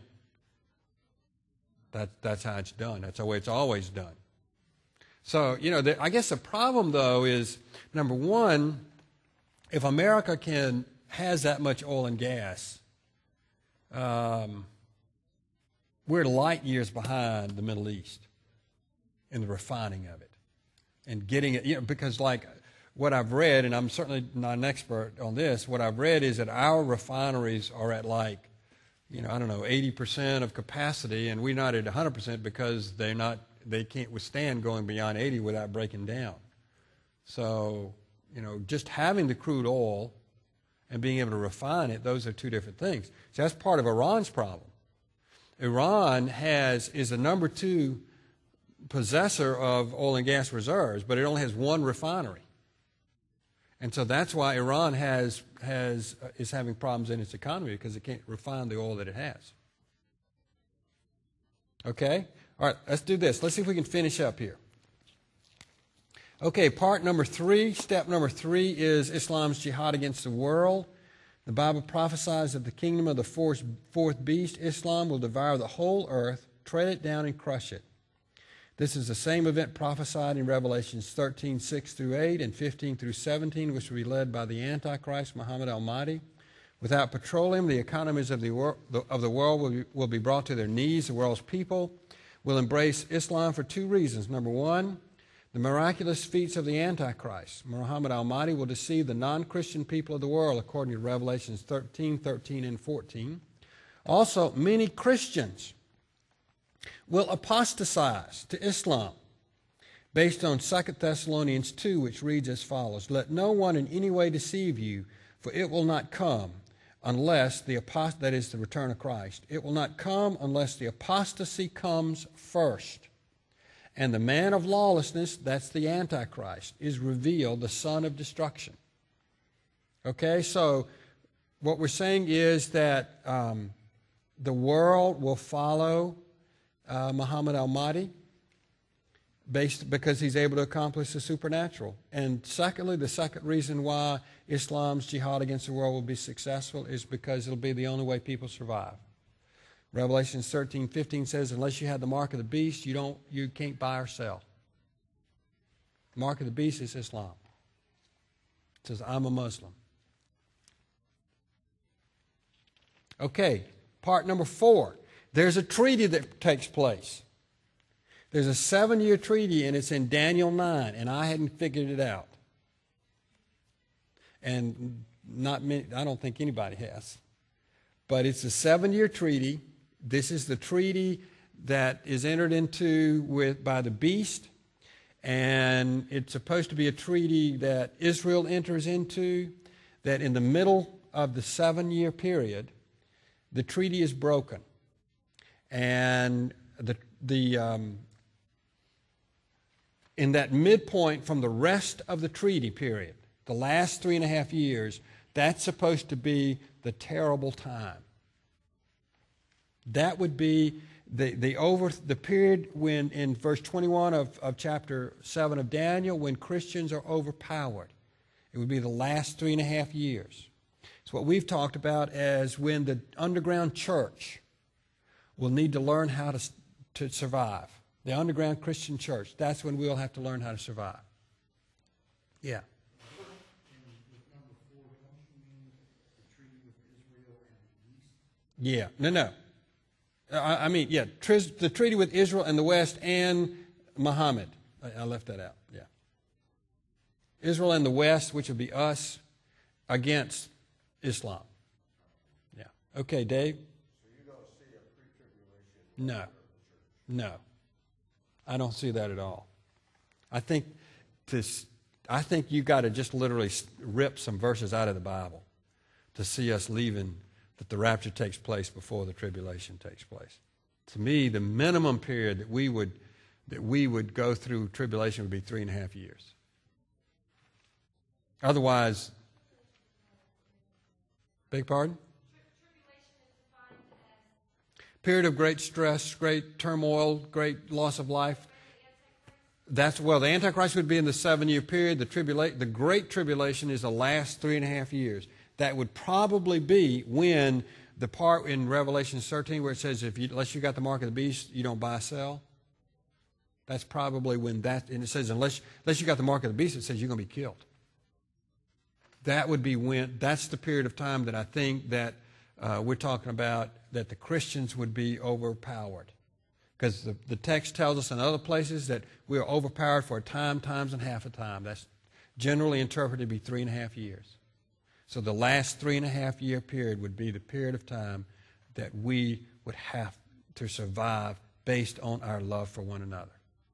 That's how it's done. That's the way it's always done. So, I guess the problem, though, is, number one, if America has that much oil and gas, we're light years behind the Middle East in the refining of it and getting it, because what I've read, and I'm certainly not an expert on this, what I've read is that our refineries are at like, 80% of capacity, and we're not at 100% because they can't withstand going beyond 80 without breaking down. So, just having the crude oil and being able to refine it, those are two different things. So that's part of Iran's problem. Iran is the number 2 possessor of oil and gas reserves, but it only has one refinery. And so that's why Iran is having problems in its economy, because it can't refine the oil that it has. Okay? All right, let's do this. Let's see if we can finish up here. Okay, part number 3, step number 3 is Islam's jihad against the world. The Bible prophesies that the kingdom of the fourth beast, Islam, will devour the whole earth, tread it down, and crush it. This is the same event prophesied in Revelations 13:6-8 and 15-17, which will be led by the Antichrist, Muhammad al-Mahdi. Without petroleum, the economies of the world will be brought to their knees. The world's people will embrace Islam for 2 reasons. Number 1, the miraculous feats of the Antichrist. Muhammad al-Mahdi will deceive the non-Christian people of the world, according to Revelations 13 and 14. Also, many Christians will apostatize to Islam, based on 2 Thessalonians 2, which reads as follows: "Let no one in any way deceive you, for it will not come unless that is the return of Christ. It will not come unless the apostasy comes first. And the man of lawlessness," that's the Antichrist, "is revealed, the son of destruction." Okay, so what we're saying is that the world will follow Muhammad al-Mahdi because he's able to accomplish the supernatural. And secondly, the second reason why Islam's jihad against the world will be successful is because it'll be the only way people survive. Revelation 13:15 says, unless you have the mark of the beast, you can't buy or sell. The mark of the beast is Islam. It says, I'm a Muslim. Okay, part number 4. There's a treaty that takes place. There's a 7-year treaty, and it's in Daniel 9, and I hadn't figured it out. And I don't think anybody has. But it's a 7-year treaty. This is the treaty that is entered into by the beast, and it's supposed to be a treaty that Israel enters into, that in the middle of the 7-year period, the treaty is broken. And in that midpoint from the rest of the treaty period, the last 3.5 years, that's supposed to be the terrible time. That would be the period when, in verse 21 of chapter 7 of Daniel, when Christians are overpowered. It would be the last 3.5 years. It's what we've talked about as when the underground church will need to learn how to survive. The underground Christian church, that's when we'll have to learn how to survive. Yeah. Yeah, no. The treaty with Israel and the West and Muhammad. I left that out, yeah. Israel and the West, which would be us, against Islam. Yeah. Okay, Dave? So you don't see a pre-tribulation? No. I don't see that at all. I think you got to just literally rip some verses out of the Bible to see us leaving, that the rapture takes place before the tribulation takes place. To me, the minimum period that we would go through tribulation would be 3.5 years. Otherwise, beg pardon? Tribulation is defined as Period of great stress, great turmoil, great loss of life. The Antichrist would be in the 7-year period. The Great Tribulation is the last 3.5 years. That would probably be when the part in Revelation 13 where it says, unless you got the mark of the beast, you don't buy or sell. That's probably when and it says, unless you got the mark of the beast, it says you're going to be killed. That would be that's the period of time that I think that we're talking about, that the Christians would be overpowered. Because the text tells us in other places that we are overpowered for a time, times, and half a time. generally interpreted to be 3.5 years. So the last 3.5 year period would be the period of time that we would have to survive based on our love for one another.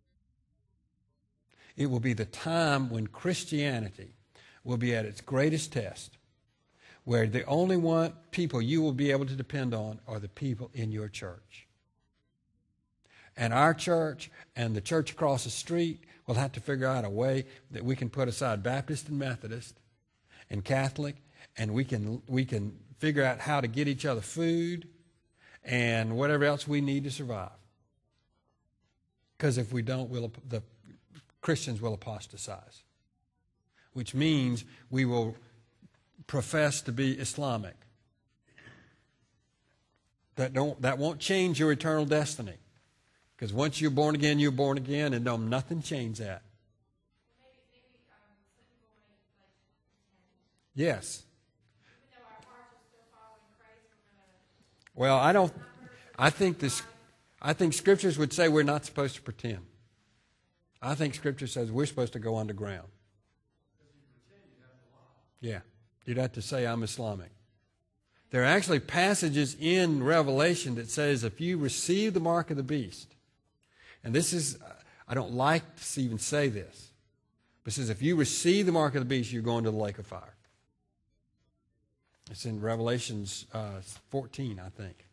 It will be the time when Christianity will be at its greatest test, where the only people you will be able to depend on are the people in your church. And our church and the church across the street will have to figure out a way that we can put aside Baptist and Methodist and Catholic, and we can figure out how to get each other food and whatever else we need to survive. Because if we don't, the Christians will apostatize, which means we will profess to be Islamic. That won't change your eternal destiny. Because once you're born again, and nothing changes that. Maybe some people might pretend. Yes. Even though our hearts are still following Christ, we're Well, going to. I think scriptures would say we're not supposed to pretend. I think scripture says we're supposed to go underground. Yeah. You'd have to say I'm Islamic. There are actually passages in Revelation that says if you receive the mark of the beast, and this is, I don't like to even say this, but it says if you receive the mark of the beast, you're going to the lake of fire. It's in Revelations 14, I think.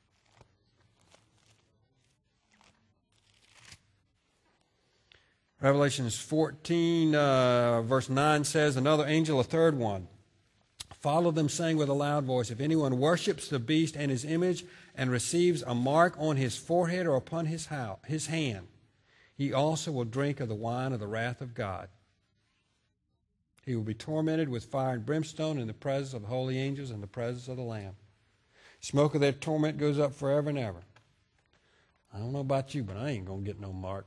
Revelations 14, verse 9 says, another angel, a third one, followed them, saying with a loud voice, if anyone worships the beast and his image and receives a mark on his forehead or upon his hand, he also will drink of the wine of the wrath of God. He will be tormented with fire and brimstone in the presence of the holy angels and the presence of the Lamb. Smoke of their torment goes up forever and ever. I don't know about you, but I ain't going to get no mark.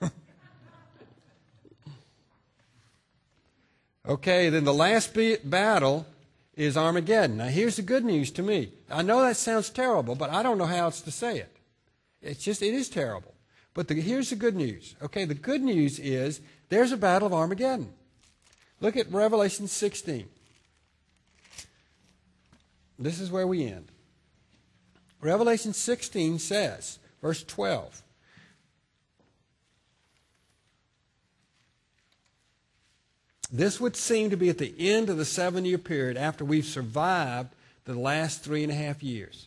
Okay, then the last battle is Armageddon. Now, here's the good news to me. I know that sounds terrible, but I don't know how else to say it. It is terrible. But here's the good news. Okay, the good news is there's a battle of Armageddon. Look at Revelation 16. This is where we end. Revelation 16 says, verse 12, this would seem to be at the end of the 7-year period after we've survived the last 3.5 years.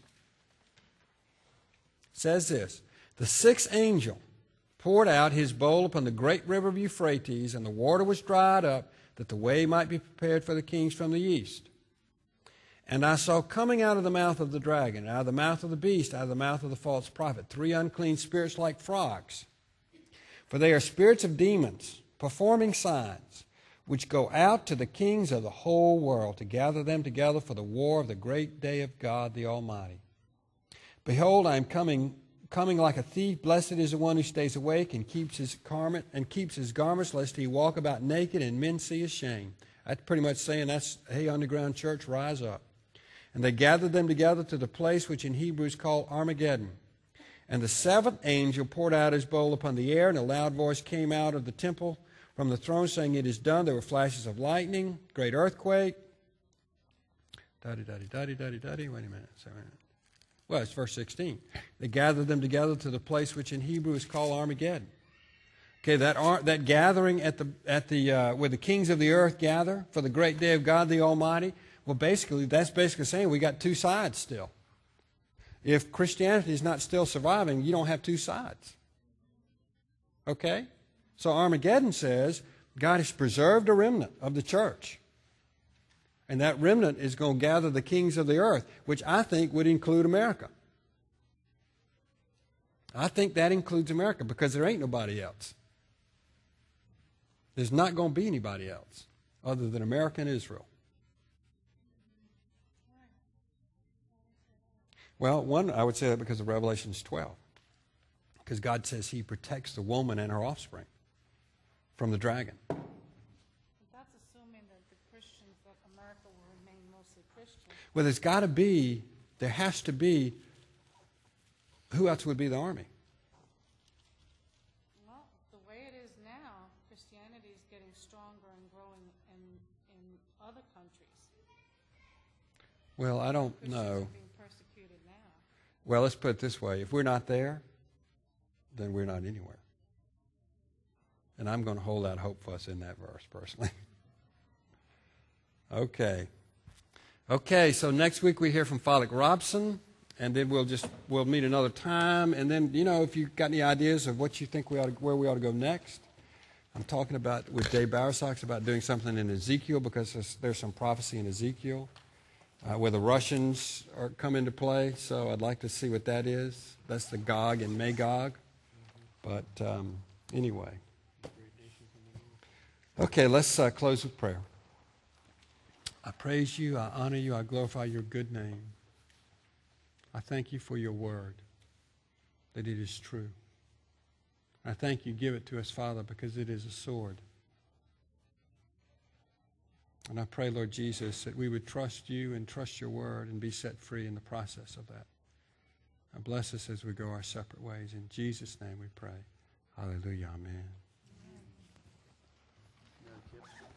It says this, the sixth angel poured out his bowl upon the great river of Euphrates, and the water was dried up, that the way might be prepared for the kings from the east. And I saw coming out of the mouth of the dragon, out of the mouth of the beast, out of the mouth of the false prophet, 3 unclean spirits like frogs. For they are spirits of demons, performing signs, which go out to the kings of the whole world to gather them together for the war of the great day of God the Almighty. Behold, I am coming like a thief. Blessed is the one who stays awake and keeps his garments, lest he walk about naked and men see his shame. That's pretty much saying that's, hey, underground church, rise up. And they gathered them together to the place which in Hebrew is called Armageddon. And the 7th angel poured out his bowl upon the air, and a loud voice came out of the temple from the throne, saying, it is done. There were flashes of lightning, great earthquake. Wait a minute. Well, it's verse 16. They gathered them together to the place which in Hebrew is called Armageddon. Okay, that gathering where the kings of the earth gather for the great day of God the Almighty. Well, that's basically saying we got two sides still. If Christianity is not still surviving, you don't have two sides. Okay? So Armageddon says God has preserved a remnant of the church. And that remnant is going to gather the kings of the earth, which I think would include America. I think that includes America because there ain't nobody else. There's not going to be anybody else other than America and Israel. Well, one, I would say that because of Revelation 12. Because God says he protects the woman and her offspring from the dragon. That's assuming that the Christians, that America will remain mostly Christian. Well, there has to be, who else would be the army? Well, the way it is now, Christianity is getting stronger and growing in Well, I don't Christians know. are being persecuted now. Well, let's put it this way. If we're not there, then we're not anywhere. And I'm going to hold out hope for us in that verse, personally. Okay. Okay, so next week we hear from Follick Robson, and then we'll meet another time. And then, if you've got any ideas of what you think where we ought to go next, I'm talking about with Dave Bowersox about doing something in Ezekiel, because there's some prophecy in Ezekiel where the Russians come into play. So I'd like to see what that is. That's the Gog and Magog. But anyway. Okay, let's close with prayer. I praise you, I honor you, I glorify your good name. I thank you for your word, that it is true. I thank you, give it to us, Father, because it is a sword. And I pray, Lord Jesus, that we would trust you and trust your word and be set free in the process of that. Now bless us as we go our separate ways. In Jesus' name we pray. Hallelujah. Amen.